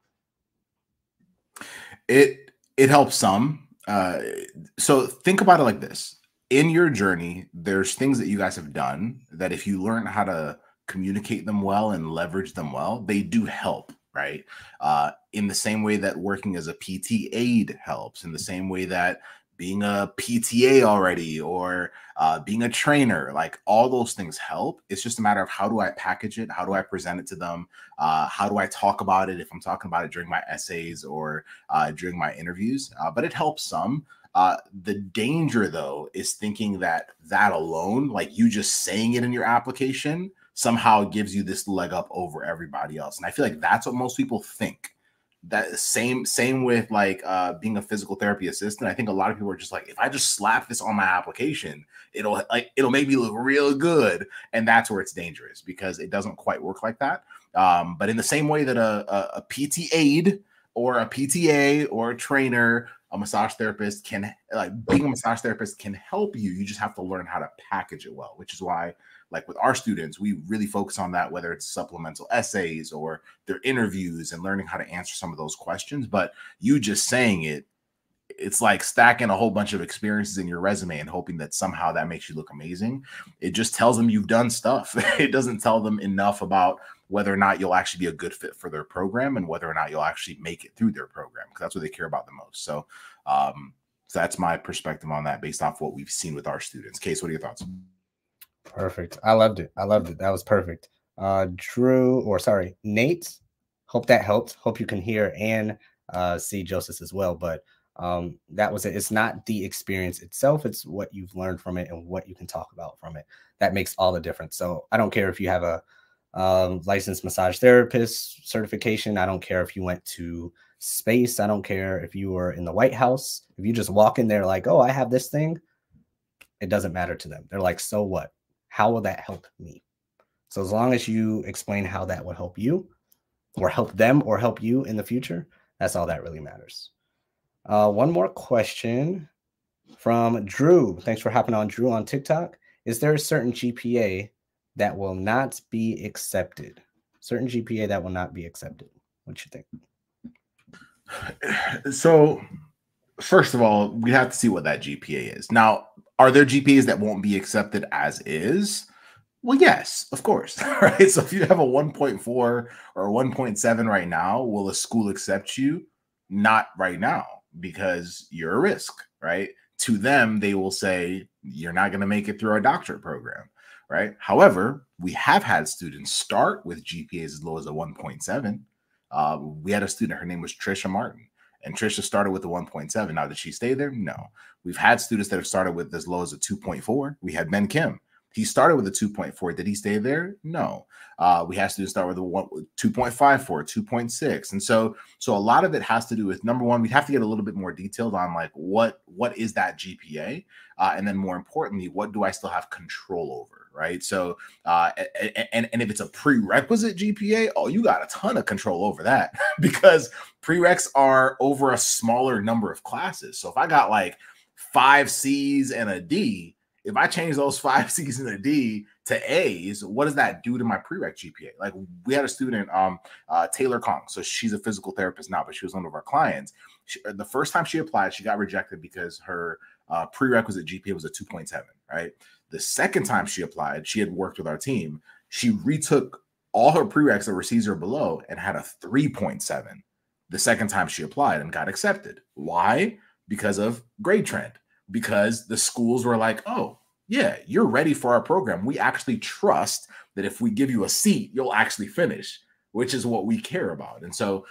B: It helps some. So think about it like this. In your journey, there's things that you guys have done that if you learn how to communicate them well and leverage them well, they do help, right? In the same way that working as a PT aide helps, in the same way that being a PTA already or being a trainer, like all those things help. It's just a matter of how do I package it? How do I present it to them? How do I talk about it if I'm talking about it during my essays or during my interviews? But it helps some. The danger, though, is thinking that alone, like you just saying it in your application, somehow gives you this leg up over everybody else. And I feel like that's what most people think. That same with like being a physical therapy assistant. I think a lot of people are just like, if I just slap this on my application, it'll make me look real good. And that's where it's dangerous, because it doesn't quite work like that. But in the same way that a PT aide or a PTA or a trainer a massage therapist can, like, being a massage therapist can help you. You just have to learn how to package it well, which is why, like with our students, we really focus on that, whether it's supplemental essays or their interviews and learning how to answer some of those questions. But you just saying it, it's like stacking a whole bunch of experiences in your resume and hoping that somehow that makes you look amazing. It just tells them you've done stuff. It doesn't tell them enough about whether or not you'll actually be a good fit for their program and whether or not you'll actually make it through their program, because that's what they care about the most. So, so that's my perspective on that based off what we've seen with our students. Case, what are your thoughts?
A: Perfect. I loved it. That was perfect. Nate, hope that helped. Hope you can hear and see Joseph as well. But that was it. It's not the experience itself. It's what you've learned from it and what you can talk about from it. That makes all the difference. So I don't care if you have a licensed massage therapist certification. I don't care if you went to space. I don't care if you were in the White House. If you just walk in there like, oh, I have this thing, it doesn't matter to them. They're like, so what? How will that help me? So as long as you explain how that would help you or help them or help you in the future, that's all that really matters. One more question from Drew. Thanks for hopping on, Drew, on TikTok. Is there a certain GPA that will not be accepted? Certain GPA that will not be accepted. What you think?
B: So, first of all, we have to see what that GPA is. Now, are there GPAs that won't be accepted as is? Well, yes, of course. Right. So if you have a 1.4 or a 1.7 right now, will a school accept you? Not right now, because you're a risk, right? To them, they will say, you're not going to make it through our doctorate program, right? However, we have had students start with GPAs as low as a 1.7. We had a student, her name was Trisha Martin, and Trisha started with a 1.7. Now, did she stay there? No. We've had students that have started with as low as a 2.4. We had Ben Kim. He started with a 2.4. Did he stay there? No. We had students start with a 2.54, 2.6. And so a lot of it has to do with, number one, we'd have to get a little bit more detailed on like what is that GPA? And then more importantly, what do I still have control over? Right. So and if it's a prerequisite GPA, oh, you got a ton of control over that because prereqs are over a smaller number of classes. So if I got like 5 C's and a D, if I change those 5 C's and a D to A's, what does that do to my prereq GPA? Like we had a student, Taylor Kong. So she's a physical therapist now, but she was one of our clients. The first time she applied, she got rejected because her prerequisite GPA was a 2.7, right? The second time she applied, she had worked with our team. She retook all her prereqs that were C's or below and had a 3.7 the second time she applied and got accepted. Why? Because of grade trend. Because the schools were like, oh, yeah, you're ready for our program. We actually trust that if we give you a seat, you'll actually finish, which is what we care about. And so,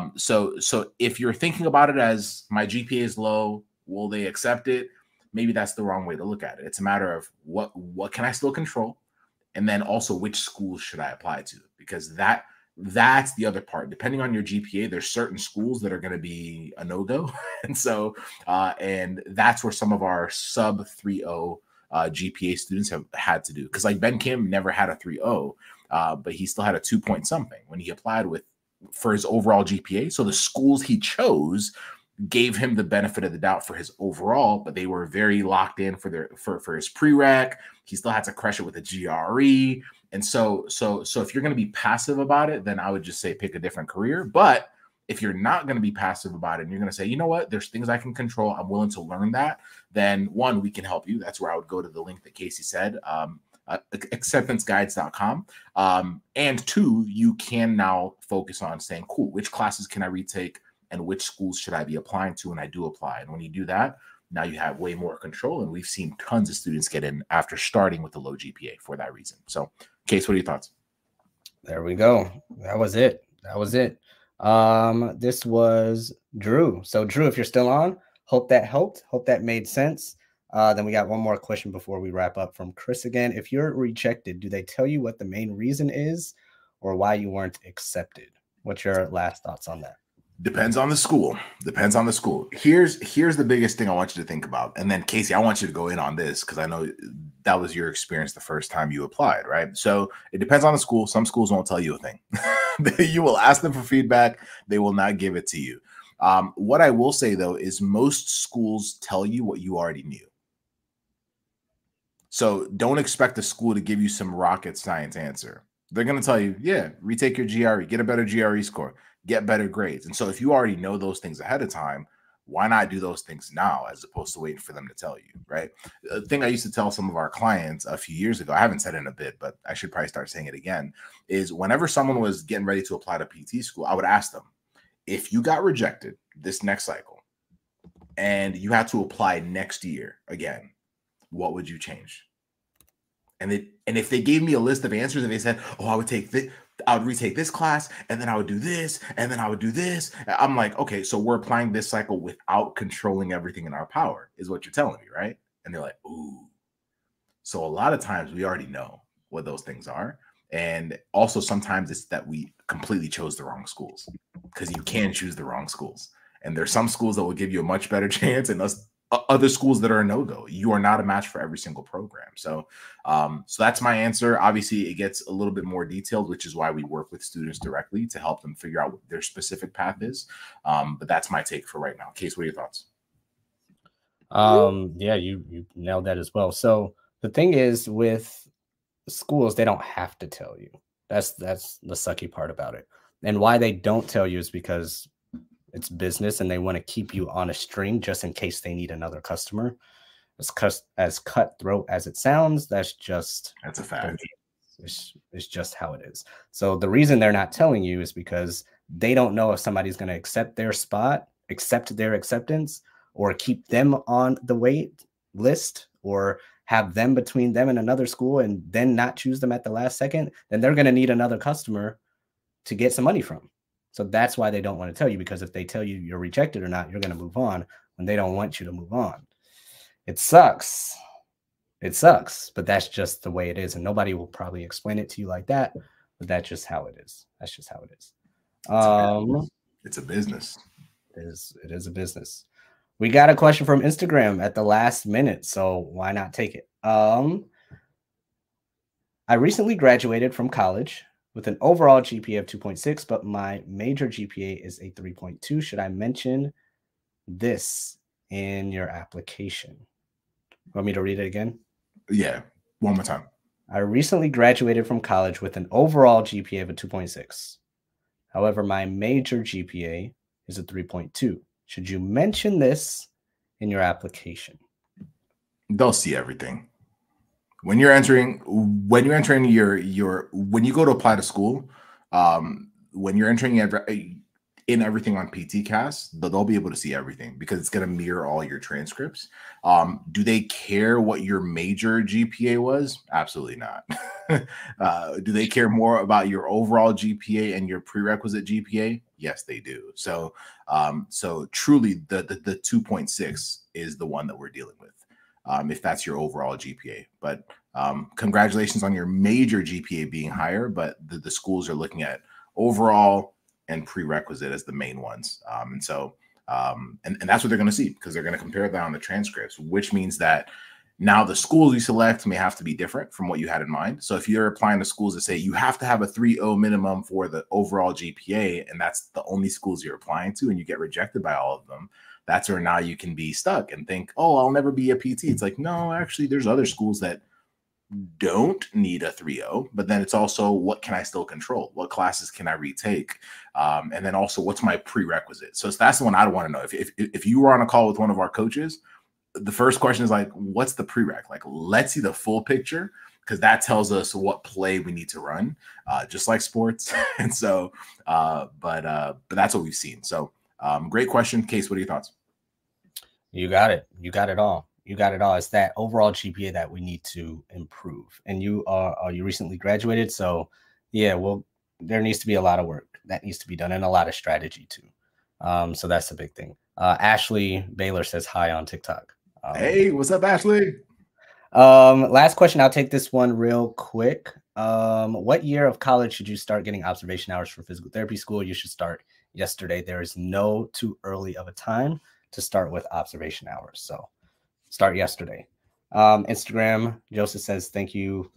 B: so if you're thinking about it as my GPA is low, will they accept it? Maybe that's the wrong way to look at it. It's a matter of what can I still control? And then also which schools should I apply to? Because that's the other part. Depending on your GPA, there's certain schools that are going to be a no-go. And so, and that's where some of our sub 3.0 GPA students have had to do. Because like Ben Kim never had a 3.0, but he still had a 2 point something when he applied for his overall GPA. So the schools he chose gave him the benefit of the doubt for his overall, but they were very locked in for his prereq. He still had to crush it with a GRE. And so if you're going to be passive about it, then I would just say pick a different career. But if you're not going to be passive about it and you're going to say, you know what, there's things I can control, I'm willing to learn that, then one, we can help you. That's where I would go to the link that Casey said, acceptanceguides.com. And two, you can now focus on saying, cool, which classes can I retake and which schools should I be applying to when I do apply? And when you do that, now you have way more control. And we've seen tons of students get in after starting with a low GPA for that reason. So, Case, what are your thoughts?
A: There we go. That was it. This was Drew. So, Drew, if you're still on, hope that helped. Hope that made sense. Then we got one more question before we wrap up from Chris again. If you're rejected, do they tell you what the main reason is or why you weren't accepted? What's your last thoughts on that?
B: Depends on the school. Here's the biggest thing I want you to think about. And then Casey, I want you to go in on this because I know that was your experience the first time you applied, right? So it depends on the school. Some schools won't tell you a thing. You will ask them for feedback. They will not give it to you. What I will say though is most schools tell you what you already knew. So don't expect the school to give you some rocket science answer. They're going to tell you, yeah, retake your GRE, get a better GRE score, get better grades. And so if you already know those things ahead of time, why not do those things now as opposed to waiting for them to tell you, right? The thing I used to tell some of our clients a few years ago, I haven't said it in a bit, but I should probably start saying it again, is whenever someone was getting ready to apply to PT school, I would ask them, if you got rejected this next cycle and you had to apply next year again, what would you change? And if they gave me a list of answers and they said, oh, I would take this, I would retake this class, and then I would do this, and then I would do this. I'm like, okay, so we're applying this cycle without controlling everything in our power, is what you're telling me, right? And they're like, ooh. So a lot of times we already know what those things are. And also sometimes it's that we completely chose the wrong schools, because you can choose the wrong schools. And there's some schools that will give you a much better chance, and other schools that are a no-go. You are not a match for every single program. So that's my answer. Obviously, it gets a little bit more detailed, which is why we work with students directly to help them figure out what their specific path is. But that's my take for right now. Case, what are your thoughts?
A: Yeah, you nailed that as well. So the thing is, with schools, they don't have to tell you. That's the sucky part about it. And why they don't tell you is because it's business and they want to keep you on a string just in case they need another customer. As cutthroat as it sounds, that's
B: a fact.
A: It's just how it is. So the reason they're not telling you is because they don't know if somebody's going to accept their spot, accept their acceptance, or keep them on the wait list, or have them between them and another school and then not choose them at the last second. Then they're going to need another customer to get some money from. So that's why they don't want to tell you, because if they tell you you're rejected or not, you're going to move on when they don't want you to move on. It sucks. It sucks, but that's just the way it is. And nobody will probably explain it to you like that, but that's just how it is. That's just how it is.
B: It's a business.
A: It is a business. We got a question from Instagram at the last minute, so why not take it? I recently graduated from college with an overall GPA of 2.6, but my major GPA is a 3.2. Should I mention this in your application? Want me to read it again?
B: Yeah, one more time.
A: I recently graduated from college with an overall GPA of a 2.6. However, my major GPA is a 3.2. Should you mention this in your application?
B: They'll see everything. When you go to apply to school, when you're entering in everything on PTCast, they'll be able to see everything because it's going to mirror all your transcripts. Do they care what your major GPA was? Absolutely not. Do they care more about your overall GPA and your prerequisite GPA? Yes, they do. So truly the 2.6 is the one that we're dealing with. If that's your overall GPA, but congratulations on your major GPA being higher, but the schools are looking at overall and prerequisite as the main ones. And that's what they're going to see, because they're going to compare that on the transcripts, which means that now the schools you select may have to be different from what you had in mind. So if you're applying to schools that say you have to have a 3.0 minimum for the overall GPA, and that's the only schools you're applying to, and you get rejected by all of them, that's where now you can be stuck and think, oh, I'll never be a PT. It's like, no, actually, there's other schools that don't need a 3.0, but then it's also, what can I still control? What classes can I retake? And then also, what's my prerequisite? So that's the one I'd want to know. If you were on a call with one of our coaches, the first question is like, what's the prereq? Like, let's see the full picture, because that tells us what play we need to run, just like sports. And so, but that's what we've seen. So great question. Case, what are your thoughts?
A: You got it. You got it all. You got it all. It's that overall GPA that we need to improve. And you recently graduated. So yeah, well, there needs to be a lot of work that needs to be done, and a lot of strategy too. So that's the big thing. Ashley Baylor says hi on TikTok.
B: Hey, what's up, Ashley?
A: Last question. I'll take this one real quick. What year of college should you start getting observation hours for physical therapy school? You should start yesterday. There is no too early of a time to start with observation hours. So start yesterday. Instagram, Joseph says, thank you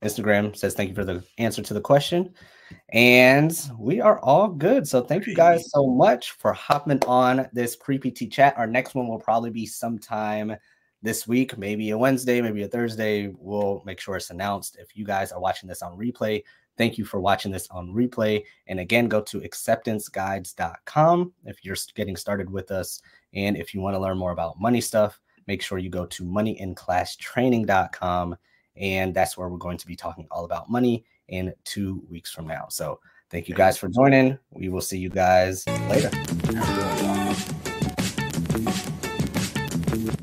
A: Instagram says thank you for the answer to the question. And we are all good. So thank you guys so much for hopping on this pre-PT chat. Our next one will probably be sometime this week, maybe a Wednesday, maybe a Thursday. We'll make sure it's announced. If you guys are watching this on replay, thank you for watching this on replay. And again, go to acceptanceguides.com if you're getting started with us. And if you want to learn more about money stuff, make sure you go to moneyinclasstraining.com. And that's where we're going to be talking all about money in 2 weeks from now. So thank you guys for joining. We will see you guys later.